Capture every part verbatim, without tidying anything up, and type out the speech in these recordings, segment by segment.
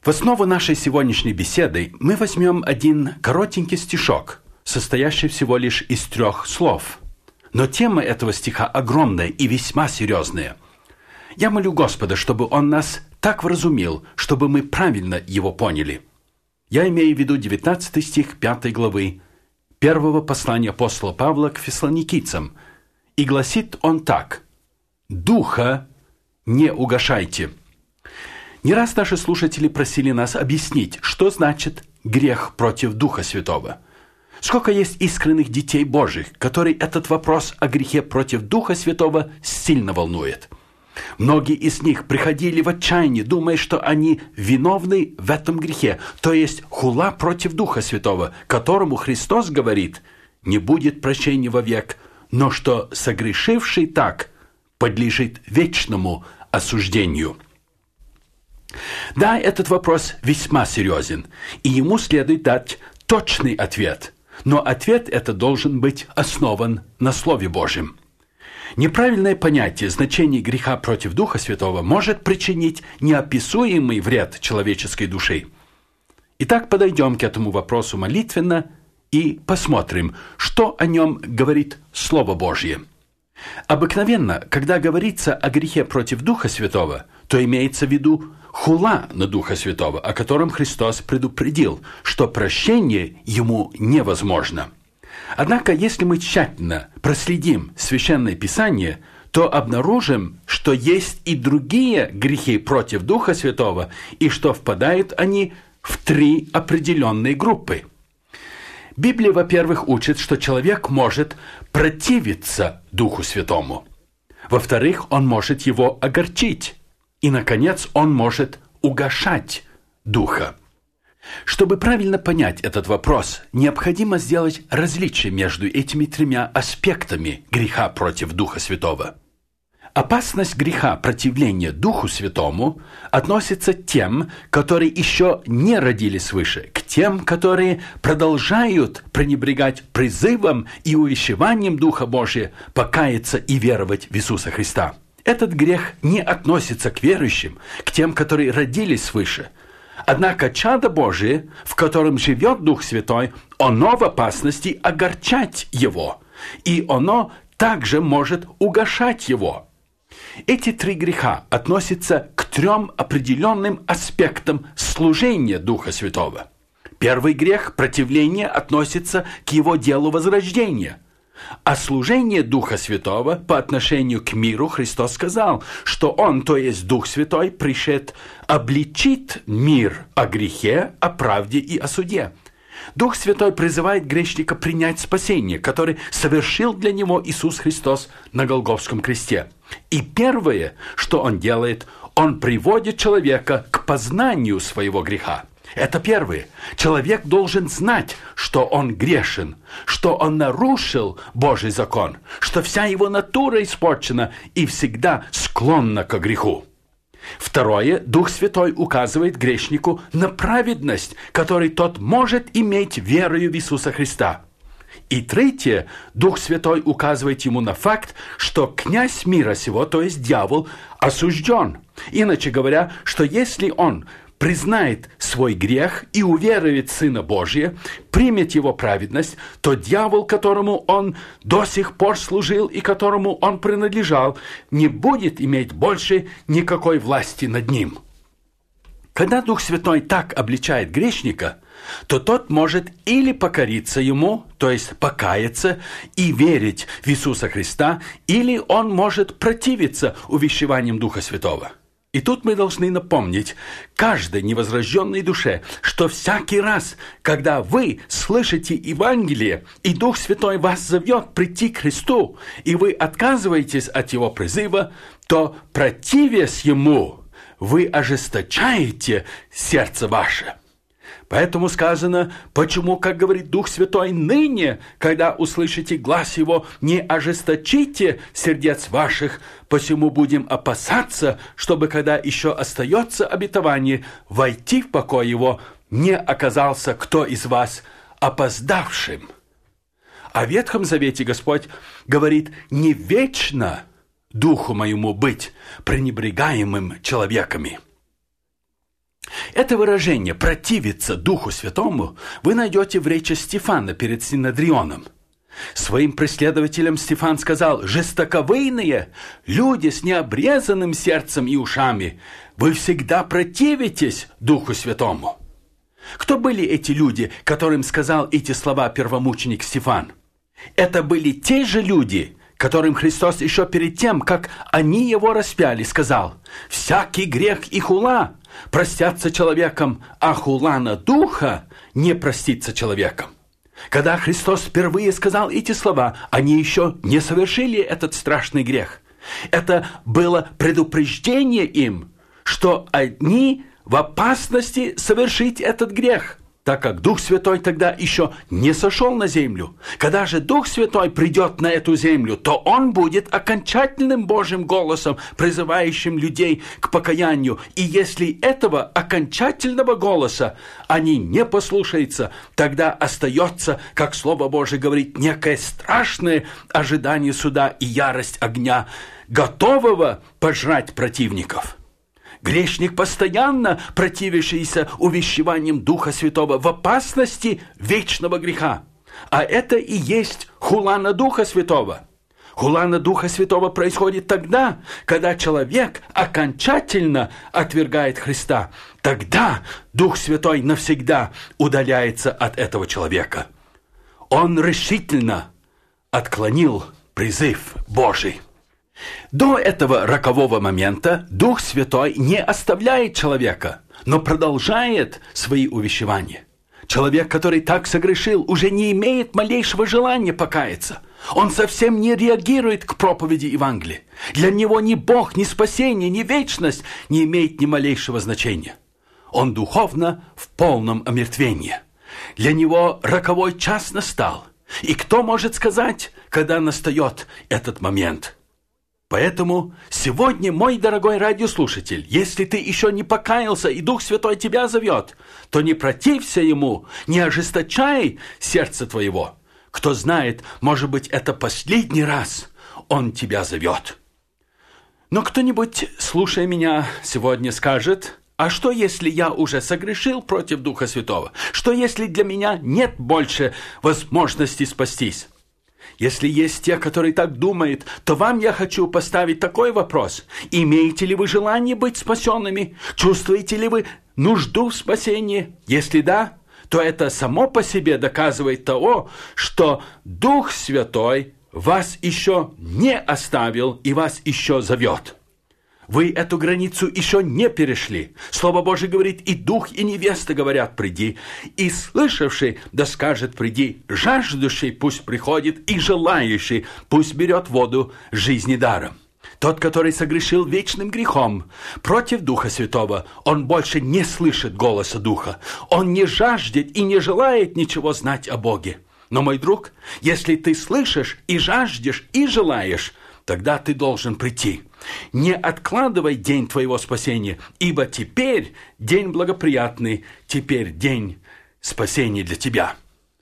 В основу нашей сегодняшней беседы мы возьмем один коротенький стишок, состоящий всего лишь из трех слов. Но тема этого стиха огромная и весьма серьезная. Я молю Господа, чтобы Он нас так вразумил, чтобы мы правильно его поняли. Я имею в виду девятнадцатый стих пятой главы первого послания апостола Павла к фессалоникийцам. И гласит он так: «Духа не угашайте». Не раз наши слушатели просили нас объяснить, что значит грех против Духа Святого. Сколько есть искренних детей Божьих, которые этот вопрос о грехе против Духа Святого сильно волнует. Многие из них приходили в отчаяние, думая, что они виновны в этом грехе, то есть хула против Духа Святого, которому Христос говорит: «Не будет прощения вовек, но что согрешивший так подлежит вечному осуждению». Да, этот вопрос весьма серьезен, и ему следует дать точный ответ, но ответ этот должен быть основан на Слове Божьем. Неправильное понятие значения греха против Духа Святого может причинить неописуемый вред человеческой душе. Итак, подойдем к этому вопросу молитвенно и посмотрим, что о нем говорит Слово Божье. Обыкновенно, когда говорится о грехе против Духа Святого, то имеется в виду хула на Духа Святого, о котором Христос предупредил, что прощение ему невозможно. Однако, если мы тщательно проследим Священное Писание, то обнаружим, что есть и другие грехи против Духа Святого, и что впадают они в три определенные группы. Библия, во-первых, учит, что человек может противиться Духу Святому. Во-вторых, он может его огорчить. И, наконец, он может угашать Духа. Чтобы правильно понять этот вопрос, необходимо сделать различие между этими тремя аспектами греха против Духа Святого. Опасность греха противления Духу Святому относится к тем, которые еще не родились свыше, к тем, которые продолжают пренебрегать призывом и увещеванием Духа Божия покаяться и веровать в Иисуса Христа. Этот грех не относится к верующим, к тем, которые родились свыше. Однако чадо Божие, в котором живет Дух Святой, оно в опасности огорчать его, и оно также может угашать его. Эти три греха относятся к трем определенным аспектам служения Духа Святого. Первый грех, противление, относится к его делу возрождения. А служение Духа Святого по отношению к миру Христос сказал, что Он, то есть Дух Святой, пришед обличит мир о грехе, о правде и о суде. Дух Святой призывает грешника принять спасение, которое совершил для него Иисус Христос на Голгофском кресте. И первое, что Он делает, Он приводит человека к познанию своего греха. Это первое. Человек должен знать, что он грешен, что он нарушил Божий закон, что вся его натура испорчена и всегда склонна к греху. Второе. Дух Святой указывает грешнику на праведность, которую тот может иметь верою в Иисуса Христа. И третье. Дух Святой указывает ему на факт, что князь мира сего, то есть дьявол, осужден. Иначе говоря, что если он признает свой грех и уверует в Сына Божия, примет его праведность, то дьявол, которому он до сих пор служил и которому он принадлежал, не будет иметь больше никакой власти над ним. Когда Дух Святой так обличает грешника, то тот может или покориться ему, то есть покаяться и верить в Иисуса Христа, или он может противиться увещеваниям Духа Святого. И тут мы должны напомнить каждой невозрожденной душе, что всякий раз, когда вы слышите Евангелие, и Дух Святой вас зовет прийти к Христу, и вы отказываетесь от Его призыва, то, противясь Ему, вы ожесточаете сердце ваше. Поэтому сказано, почему, как говорит Дух Святой, ныне, когда услышите глас Его, не ожесточите сердец ваших, посему будем опасаться, чтобы, когда еще остается обетование, войти в покой Его, не оказался кто из вас опоздавшим. О Ветхом Завете Господь говорит, не вечно духу моему быть пренебрегаемым человеками. Это выражение «противиться Духу Святому» вы найдете в речи Стефана перед Синедрионом. Своим преследователям Стефан сказал: «Жестоковыйные, люди с необрезанным сердцем и ушами, вы всегда противитесь Духу Святому». Кто были эти люди, которым сказал эти слова первомученик Стефан? Это были те же люди, которым Христос еще перед тем, как они его распяли, сказал: «Всякий грех и хула простятся человеком, а хула на Духа не простится человеком». Когда Христос впервые сказал эти слова, они еще не совершили этот страшный грех. Это было предупреждение им, что они в опасности совершить этот грех, так как Дух Святой тогда еще не сошел на землю. Когда же Дух Святой придет на эту землю, то Он будет окончательным Божьим голосом, призывающим людей к покаянию. И если этого окончательного голоса они не послушаются, тогда остается, как Слово Божие говорит, некое страшное ожидание суда и ярость огня, готового пожрать противников. Грешник, постоянно противившийся увещеваниям Духа Святого, в опасности вечного греха. А это и есть хула на Духа Святого. Хула на Духа Святого происходит тогда, когда человек окончательно отвергает Христа. Тогда Дух Святой навсегда удаляется от этого человека. Он решительно отклонил призыв Божий. До этого рокового момента Дух Святой не оставляет человека, но продолжает свои увещевания. Человек, который так согрешил, уже не имеет малейшего желания покаяться. Он совсем не реагирует к проповеди Евангелия. Для него ни Бог, ни спасение, ни вечность не имеет ни малейшего значения. Он духовно в полном омертвении. Для него роковой час настал. И кто может сказать, когда настает этот момент? Поэтому сегодня, мой дорогой радиослушатель, если ты еще не покаялся и Дух Святой тебя зовет, то не протився Ему, не ожесточай сердце твоего. Кто знает, может быть, это последний раз Он тебя зовет. Но кто-нибудь, слушая меня сегодня, скажет: а что, если я уже согрешил против Духа Святого? Что, если для меня нет больше возможности спастись? Если есть те, которые так думают, то вам я хочу поставить такой вопрос. Имеете ли вы желание быть спасенными? Чувствуете ли вы нужду в спасении? Если да, то это само по себе доказывает того, что Дух Святой вас еще не оставил и вас еще зовет. Вы эту границу еще не перешли. Слово Божие говорит: и дух, и невеста говорят: приди. И слышавший да скажет: приди. Жаждущий пусть приходит, и желающий пусть берет воду жизни даром. Тот, который согрешил вечным грехом против Духа Святого, он больше не слышит голоса Духа. Он не жаждет и не желает ничего знать о Боге. Но, мой друг, если ты слышишь и жаждешь и желаешь, тогда ты должен прийти. Не откладывай день твоего спасения, ибо теперь день благоприятный, теперь день спасения для тебя.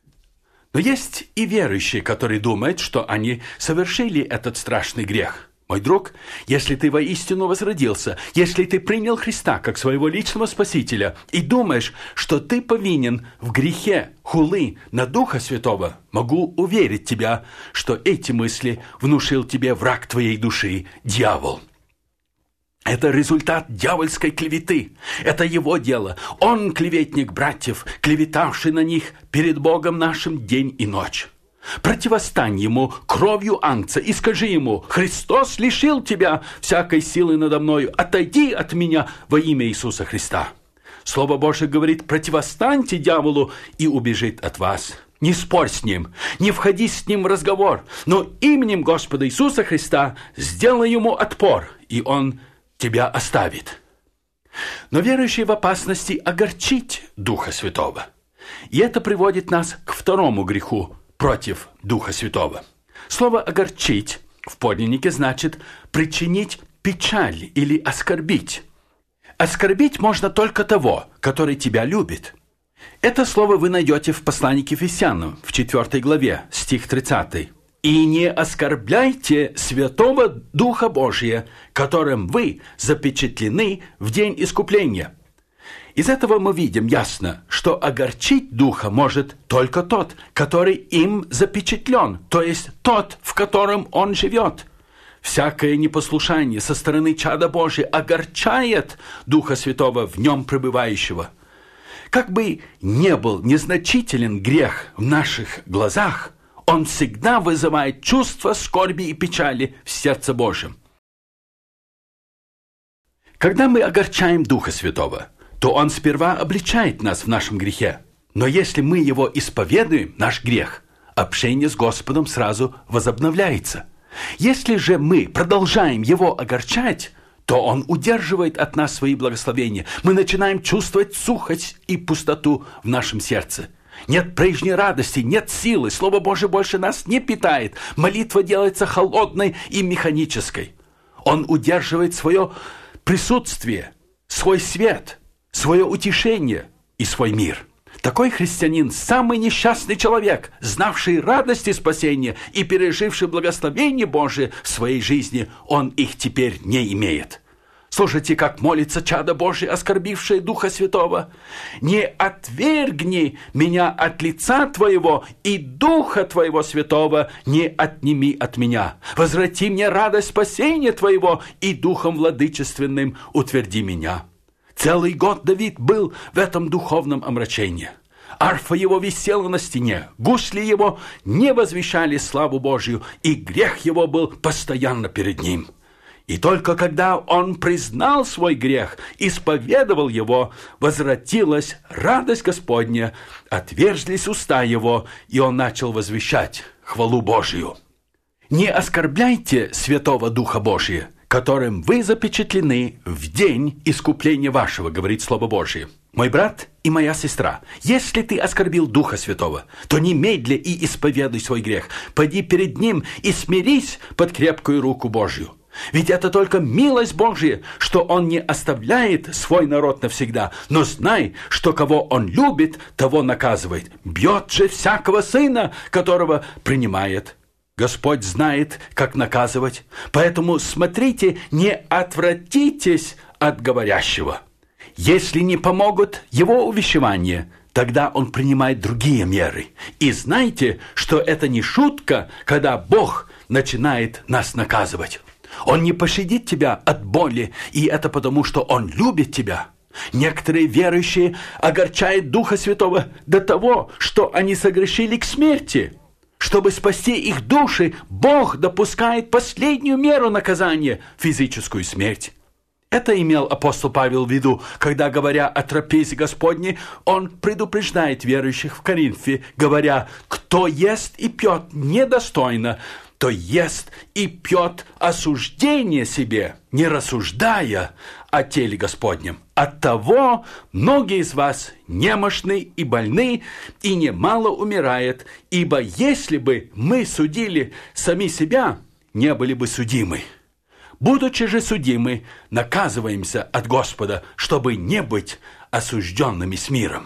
Но есть и верующие, которые думают, что они совершили этот страшный грех. Мой друг, если ты воистину возродился, если ты принял Христа как своего личного Спасителя и думаешь, что ты повинен в грехе хулы на Духа Святого, могу уверить тебя, что эти мысли внушил тебе враг твоей души, дьявол. Это результат дьявольской клеветы. Это его дело. Он клеветник братьев, клеветавший на них перед Богом нашим день и ночь. Противостань ему кровью ангца и скажи ему: «Христос лишил тебя всякой силы надо мною, отойди от меня во имя Иисуса Христа». Слово Божие говорит: противостаньте дьяволу, и убежит от вас. Не спорь с ним, не входи с ним в разговор, но именем Господа Иисуса Христа сделай ему отпор, и он тебя оставит. Но верующий в опасности огорчить Духа Святого. И это приводит нас к второму греху против Духа Святого. Слово «огорчить» в подлиннике значит причинить печаль или оскорбить. Оскорбить можно только того, который тебя любит. Это слово вы найдете в послании к Ефесянам в четвёртой главе, стих тридцатый. «И не оскорбляйте Святого Духа Божия, которым вы запечатлены в день искупления». Из этого мы видим ясно, что огорчить Духа может только тот, который им запечатлен, то есть тот, в котором он живет. Всякое непослушание со стороны чада Божия огорчает Духа Святого в нем пребывающего. Как бы не был незначителен грех в наших глазах, он всегда вызывает чувство скорби и печали в сердце Божьем. Когда мы огорчаем Духа Святого, то Он сперва обличает нас в нашем грехе. Но если мы его исповедуем, наш грех, общение с Господом сразу возобновляется. Если же мы продолжаем его огорчать, то Он удерживает от нас свои благословения. Мы начинаем чувствовать сухость и пустоту в нашем сердце. Нет прежней радости, нет силы, Слово Божие больше нас не питает. Молитва делается холодной и механической. Он удерживает свое присутствие, свой свет, свое утешение и свой мир. Такой христианин – самый несчастный человек, знавший радости спасения и переживший благословение Божие в своей жизни. Он их теперь не имеет. Слушайте, как молится чадо Божие, оскорбившее Духа Святого. «Не отвергни меня от лица Твоего, и Духа Твоего Святого не отними от меня. Возврати мне радость спасения Твоего, и Духом владычественным утверди меня». Целый год Давид был в этом духовном омрачении. Арфа его висела на стене, гусли его не возвещали славу Божью, и грех его был постоянно перед ним. И только когда он признал свой грех, исповедовал его, возвратилась радость Господня, отверзлись уста его, и он начал возвещать хвалу Божию. Не оскорбляйте Святого Духа Божия, которым вы запечатлены в день искупления вашего, говорит Слово Божие. Мой брат и моя сестра, если ты оскорбил Духа Святого, то немедля и исповедуй свой грех. Пойди перед Ним и смирись под крепкую руку Божью. Ведь это только милость Божья, что Он не оставляет свой народ навсегда. Но знай, что кого Он любит, того наказывает. Бьет же всякого сына, которого принимает. Господь знает, как наказывать. Поэтому смотрите, не отвратитесь от говорящего. Если не помогут его увещевания, тогда он принимает другие меры. И знайте, что это не шутка, когда Бог начинает нас наказывать. Он не пощадит тебя от боли, и это потому, что Он любит тебя. Некоторые верующие огорчают Духа Святого до того, что они согрешили к смерти. Чтобы спасти их души, Бог допускает последнюю меру наказания – физическую смерть. Это имел апостол Павел в виду, когда, говоря о трапезе Господней, он предупреждает верующих в Коринфе, говоря: «Кто ест и пьет недостойно, то ест и пьет осуждение себе, не рассуждая о теле Господнем. Оттого многие из вас немощны и больны, и немало умирает, ибо если бы мы судили сами себя, не были бы судимы. Будучи же судимы, наказываемся от Господа, чтобы не быть осужденными с миром».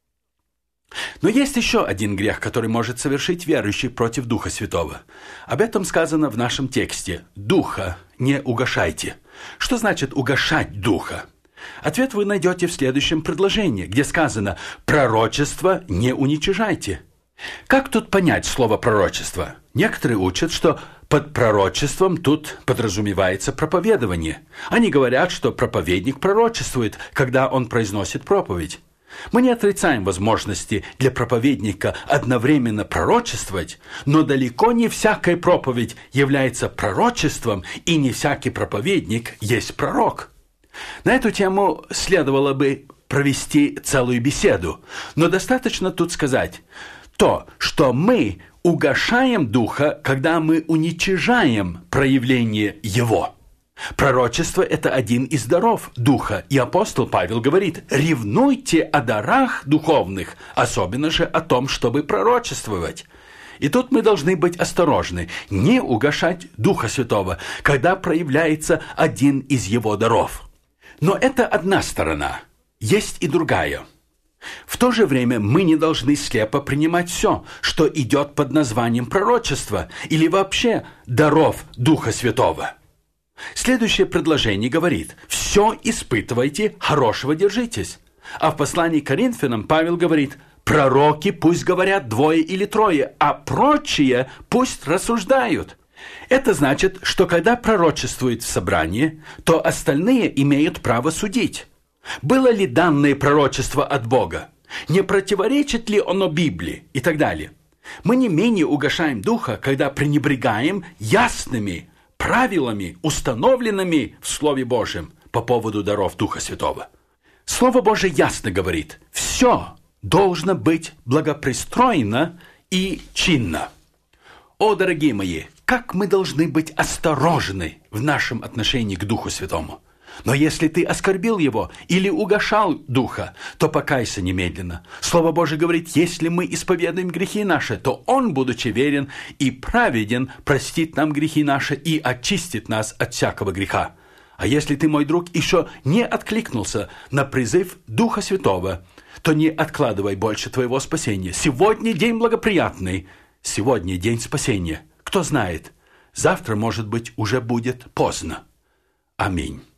Но есть еще один грех, который может совершить верующий против Духа Святого. Об этом сказано в нашем тексте: «Духа не угашайте». Что значит угашать Духа? Ответ вы найдете в следующем предложении, где сказано: «Пророчество не уничижайте». Как тут понять слово «пророчество»? Некоторые учат, что под пророчеством тут подразумевается проповедование. Они говорят, что проповедник пророчествует, когда он произносит проповедь. Мы не отрицаем возможности для проповедника одновременно пророчествовать, но далеко не всякая проповедь является пророчеством, и не всякий проповедник есть пророк. На эту тему следовало бы провести целую беседу, но достаточно тут сказать то, что мы угашаем Духа, когда мы уничижаем проявление Его. Пророчество – это один из даров Духа, и апостол Павел говорит: «Ревнуйте о дарах духовных, особенно же о том, чтобы пророчествовать». И тут мы должны быть осторожны, не угашать Духа Святого, когда проявляется один из Его даров. Но это одна сторона, есть и другая. В то же время мы не должны слепо принимать все, что идет под названием пророчества или вообще даров Духа Святого. Следующее предложение говорит: «Все испытывайте, хорошего держитесь». А в послании к Коринфянам Павел говорит: пророки пусть говорят двое или трое, а прочие пусть рассуждают. Это значит, что когда пророчествует в собрании, то остальные имеют право судить. Было ли данное пророчество от Бога? Не противоречит ли оно Библии? И так далее. Мы не менее угашаем духа, когда пренебрегаем ясными правилами, установленными в Слове Божьем по поводу даров Духа Святого. Слово Божие ясно говорит: все должно быть благопристроено и чинно. О, дорогие мои, как мы должны быть осторожны в нашем отношении к Духу Святому. Но если ты оскорбил его или угашал Духа, то покайся немедленно. Слово Божие говорит: если мы исповедуем грехи наши, то Он, будучи верен и праведен, простит нам грехи наши и очистит нас от всякого греха. А если ты, мой друг, еще не откликнулся на призыв Духа Святого, то не откладывай больше твоего спасения. Сегодня день благоприятный, сегодня день спасения. Кто знает, завтра, может быть, уже будет поздно. Аминь.